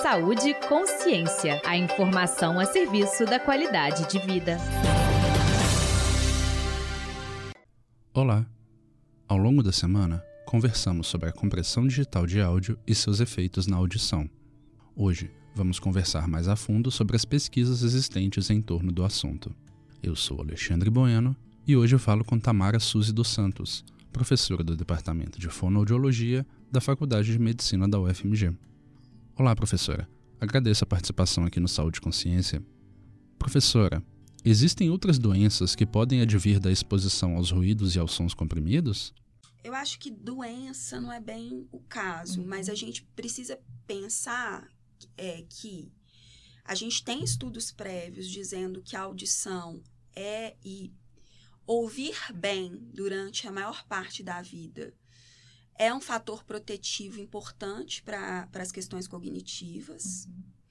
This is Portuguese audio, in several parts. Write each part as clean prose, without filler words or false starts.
Saúde e Consciência. A informação a serviço da qualidade de vida. Olá! Ao longo da semana, conversamos sobre a compressão digital de áudio e seus efeitos na audição. Hoje, vamos conversar mais a fundo sobre as pesquisas existentes em torno do assunto. Eu sou Alexandre Bueno e hoje eu falo com Tamara Suzy dos Santos, professora do Departamento de Fonoaudiologia da Faculdade de Medicina da UFMG. Olá, professora. Agradeço a participação aqui no Saúde e Consciência. Professora, existem outras doenças que podem advir da exposição aos ruídos e aos sons comprimidos? Eu acho que doença não é bem o caso, mas a gente precisa pensar que a gente tem estudos prévios dizendo que a audição e ouvir bem durante a maior parte da vida é um fator protetivo importante para as questões cognitivas.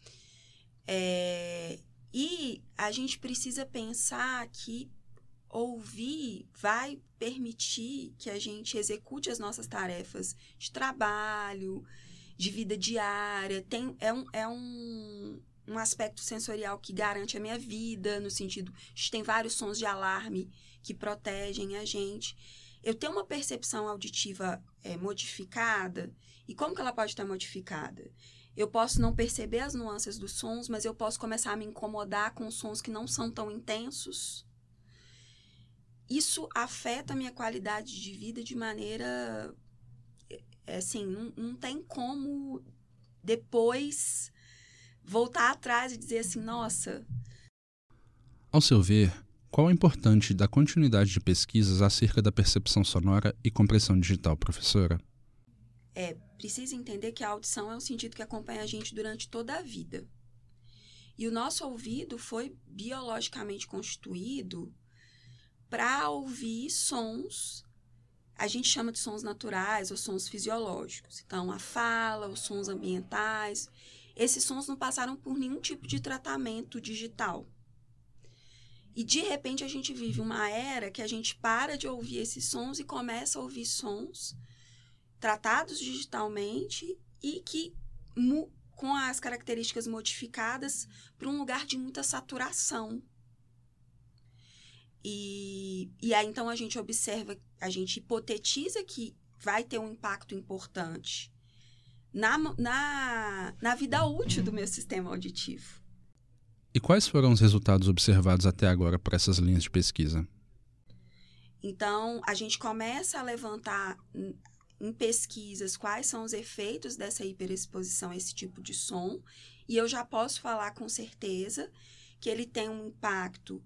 E a gente precisa pensar que ouvir vai permitir que a gente execute as nossas tarefas de trabalho, de vida diária. É um aspecto sensorial que garante a minha vida, no sentido, a gente tem vários sons de alarme que protegem a gente. Eu tenho uma percepção auditiva modificada, e como que ela pode estar modificada? Eu posso não perceber as nuances dos sons, mas eu posso começar a me incomodar com sons que não são tão intensos. Isso afeta a minha qualidade de vida de maneira... assim, não tem como depois voltar atrás e dizer assim, nossa... Ao seu ver, qual é o importante da continuidade de pesquisas acerca da percepção sonora e compressão digital, professora? Precisa entender que a audição é um sentido que acompanha a gente durante toda a vida. E o nosso ouvido foi biologicamente constituído para ouvir sons, a gente chama de sons naturais ou sons fisiológicos. Então, a fala, os sons ambientais, esses sons não passaram por nenhum tipo de tratamento digital. E, de repente, a gente vive uma era que a gente para de ouvir esses sons e começa a ouvir sons tratados digitalmente e que, com as características modificadas, para um lugar de muita saturação. E aí, então, a gente observa, a gente hipotetiza que vai ter um impacto importante na vida útil do meu sistema auditivo. E quais foram os resultados observados até agora por essas linhas de pesquisa? Então, a gente começa a levantar em pesquisas quais são os efeitos dessa hiperexposição a esse tipo de som, e eu já posso falar com certeza que ele tem um impacto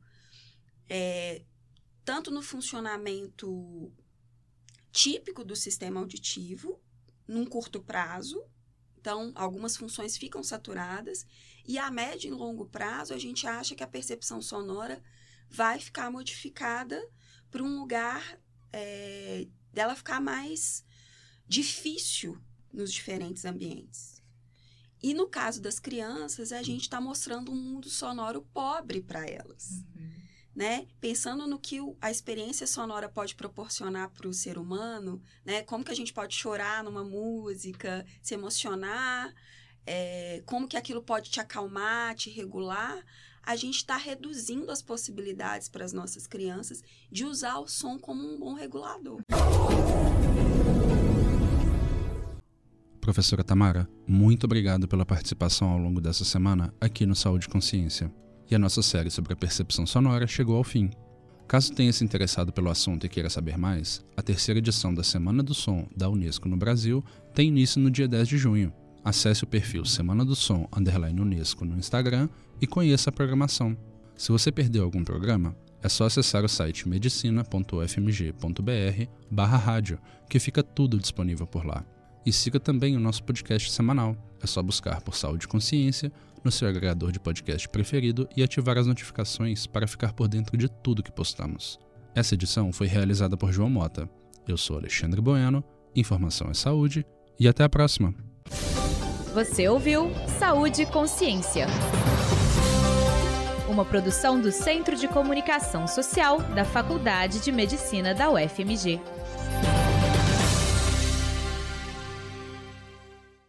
tanto no funcionamento típico do sistema auditivo, num curto prazo. Então, algumas funções ficam saturadas, e a médio e longo prazo, a gente acha que a percepção sonora vai ficar modificada para um lugar dela ficar mais difícil nos diferentes ambientes. E no caso das crianças, a gente está mostrando um mundo sonoro pobre para elas. Né? Pensando no que a experiência sonora pode proporcionar para o ser humano, né? Como que a gente pode chorar numa música, se emocionar, como que aquilo pode te acalmar, te regular, a gente está reduzindo as possibilidades para as nossas crianças de usar o som como um bom regulador. Professora Tamara, muito obrigado pela participação ao longo dessa semana aqui no Saúde e Consciência. E a nossa série sobre a percepção sonora chegou ao fim. Caso tenha se interessado pelo assunto e queira saber mais, a 3ª edição da Semana do Som da Unesco no Brasil tem início no dia 10 de junho. Acesse o perfil Semana do Som _Unesco no Instagram e conheça a programação. Se você perdeu algum programa, é só acessar o site medicina.ufmg.br/rádio, que fica tudo disponível por lá. E siga também o nosso podcast semanal. É só buscar por Saúde e Consciência no seu agregador de podcast preferido e ativar as notificações para ficar por dentro de tudo que postamos. Essa edição foi realizada por João Mota. Eu sou Alexandre Bueno, informação é saúde e até a próxima! Você ouviu Saúde e Consciência, uma produção do Centro de Comunicação Social da Faculdade de Medicina da UFMG.